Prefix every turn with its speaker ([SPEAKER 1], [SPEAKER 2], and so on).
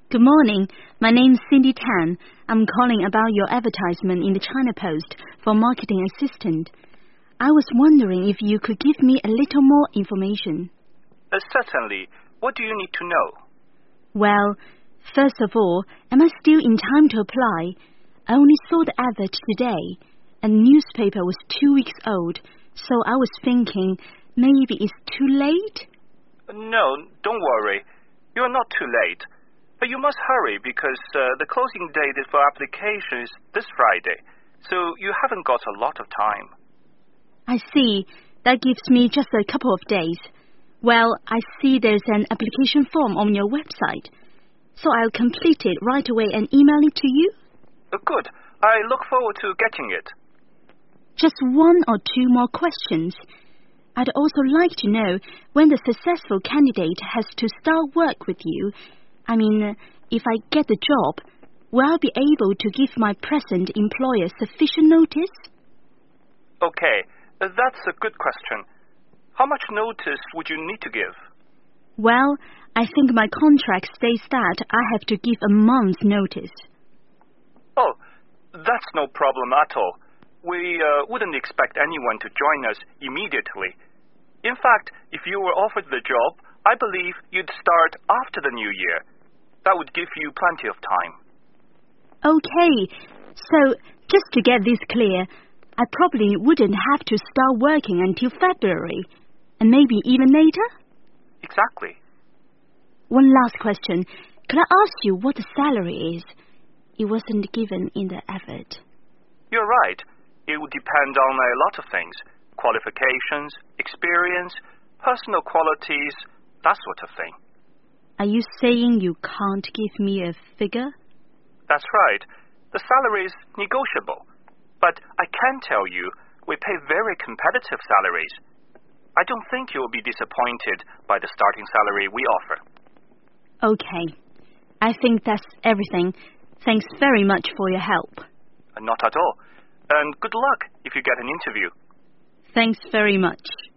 [SPEAKER 1] Good morning. My name's Cindy Tan. I'm calling about your advertisement in the China Post for marketing assistant. I was wondering if you could give me a little more information.
[SPEAKER 2] Certainly. What do you need to know?
[SPEAKER 1] Well, first of all, am I still in time to apply? I only saw the advert today, and the newspaper was 2 weeks old, so I was thinking maybe it's too late?
[SPEAKER 2] No, don't worry. You're not too late. But you must hurry because the closing date for application is this Friday, so you haven't got a lot of time.
[SPEAKER 1] I see. That gives me just a couple of days. Well, I see there's an application form on your website, so I'll complete it right away and email it to you.
[SPEAKER 2] Good. I look forward to getting it.
[SPEAKER 1] Just one or two more questions. I'd also like to know when the successful candidate has to start work with you. I mean, if I get the job, will I be able to give my present employer sufficient notice?
[SPEAKER 2] Okay, that's a good question. How much notice would you need to give?
[SPEAKER 1] Well, I think my contract states that I have to give a month's notice.
[SPEAKER 2] Oh, that's no problem at all. We wouldn't expect anyone to join us immediately. In fact, if you were offered the job, I believe you'd start after the new year. That would give you plenty of time.
[SPEAKER 1] Okay, so just to get this clear, I probably wouldn't have to start working until February, and maybe even later?
[SPEAKER 2] Exactly.
[SPEAKER 1] One last question. Could I ask you what the salary is? It wasn't given in the advert.
[SPEAKER 2] You're right. It would depend on a lot of things. Qualifications, experience, personal qualities, that sort of thing.
[SPEAKER 1] Are you saying you can't give me a figure?
[SPEAKER 2] That's right. The salary is negotiable. But I can tell you, we pay very competitive salaries. I don't think you'll be disappointed by the starting salary we offer.
[SPEAKER 1] Okay. I think that's everything. Thanks very much for your help.
[SPEAKER 2] Not at all. And good luck if you get an interview.
[SPEAKER 1] Thanks very much.